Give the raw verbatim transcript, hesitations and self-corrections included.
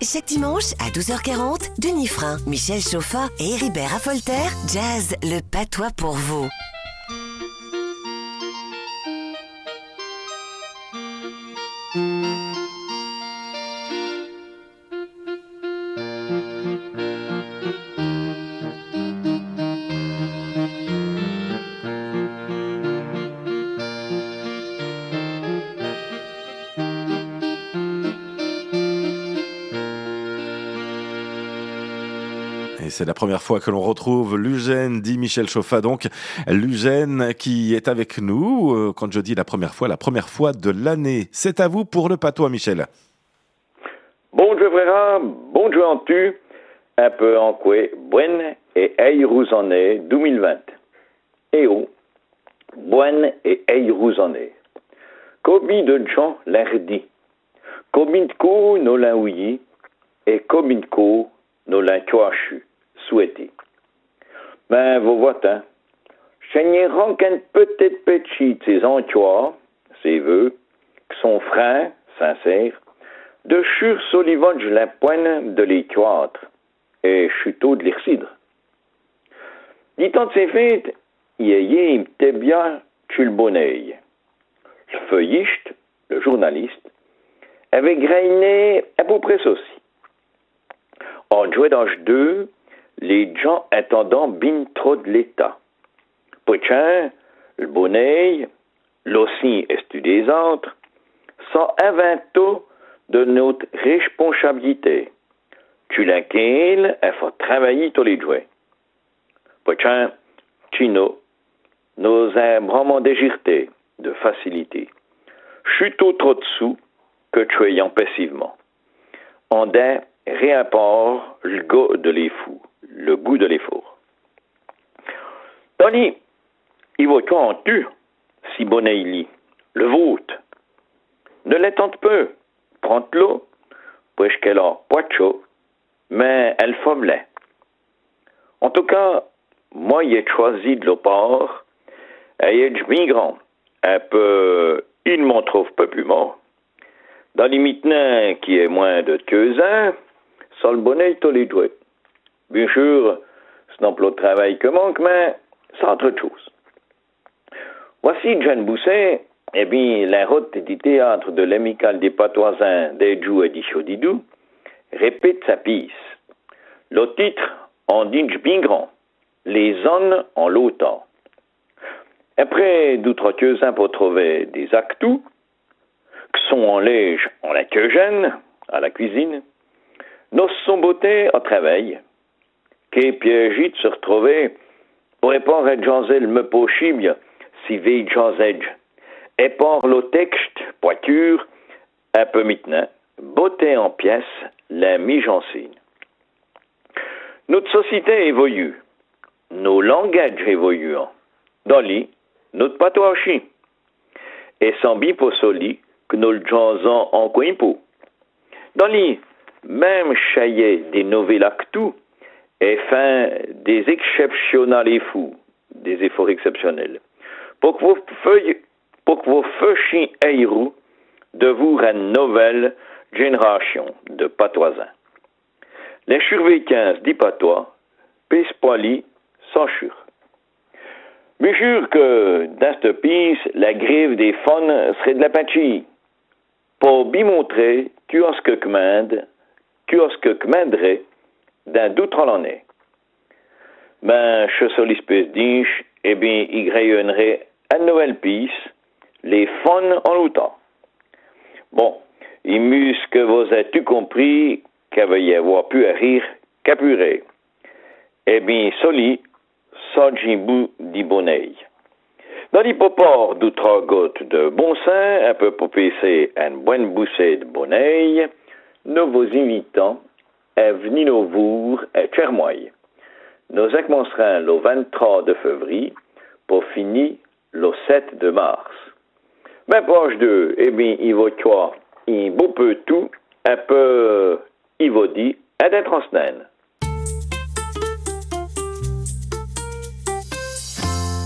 Chaque dimanche à douze heures quarante, Denis Frein, Michel Chauffat et Héribert Affolter jazz le patois pour vous. Et c'est la première fois que l'on retrouve Lugène, dit Michel Chauffat. Donc, Lugène qui est avec nous. Euh, quand je dis la première fois, la première fois de l'année. C'est à vous pour le patois, Michel. Bonjour frère, bonjour en tu, un peu en quoi, bonne et aïrous en est deux mille vingt. Et oh, bonne et aïrous en est. Combien de gens l'ardit, combien de coups nous l'ont ouïi, et combien de coups nous l'ont choachu, souhaité. Ben, vous voyez, hein, Chénieron qu'un peut-être petit de ses entois, ses vœux, qui sont freins, sincères, de chur solivan de la poigne de les théâtres et chuteau de l'ircidre. Dit-on de ces fêtes, il y a bien tu le bonnet. Le feuilliste, le journaliste, avait grainé à peu près aussi. En jouait d'âge deux, les gens attendant bin trop de l'État. Pourtant, le bonnet, l'aussi est des autres, sans invento de notre responsabilité. Tu laquelle il faut travailler tous les jours. Pourtant, Chino, nous a vraiment dégirté de facilité. Chuto trop dessous que tu ayant passivement. On a réapport le goût de les fous, le goût de l'effort. Tandis, il va en tu, si bonnet il lit, le vote. Ne l'attende peu. Prends-le, puisqu'elle a pas de chaud, mais elle fommelait. En tout cas, moi, j'ai choisi de l'opar, et il est bien grand. Un peu, il m'en trouve peu plus mort. Dans les maintenant qui est moins de deux ans, ça le bonnet tous les doigts. Bien sûr, c'est un peu de travail que manque, mais c'est autre chose. Voici Jeanne Bousset. Eh bien, la route du théâtre de l'amicale des patoisins d'Edjou et d'Ichodidou répète sa pièce. Le titre en dit bien grand, les zones en l'automne. Après d'autres ans pour trouver des actus, qui sont en lège en la queugène, à la cuisine, nous sommes beautés au travail, qui piégit de se retrouver pour répondre à Jean-Zel me pochibia, si veille Jean-Zedge. Et par le texte, poiture, un peu maintenant, beauté en pièces, la mise en signe. Notre société évolue, nos langages évoluent, dans lit, notre patois aussi, et sans biposoli que nous le jasons en coin pour. Dans lit, même chailler des nouvelles actus, et fin des exceptionnels et fous, des efforts exceptionnels, pour que vos feuilles pour que vos feuilles aillent de vous une nouvelle génération de patoisins. Les survéquins dit patois, pèse poili, sans chure. Mais jure que dans cette pièce, la grève des faunes serait de la patchie. Pour bien montrer, tu as ce que commande, tu as ce que commanderait dans d'autres l'année. Ben, je suis l'espèce d'inch, eh bien, il rayonnerait une nouvelle pièce, les faunes en l'automne. Bon, il muse que vous avez tout compris qu'il va y avoir pu à rire qu'à purer. Eh bien, soli, ça j'imbou dit bonnet. Dans l'hypopore d'autres gouttes de bon sein, un peu pour passer une bonne boussée de bonnet, nous vous invitons à venir nous voir à Tchermoy. Nous commencerons le vingt-trois de février pour finir le sept de mars. Mais proche d'eux, eh bien, il va y avoir un beau peu tout, un peu, il va dire, à d'être en semaine.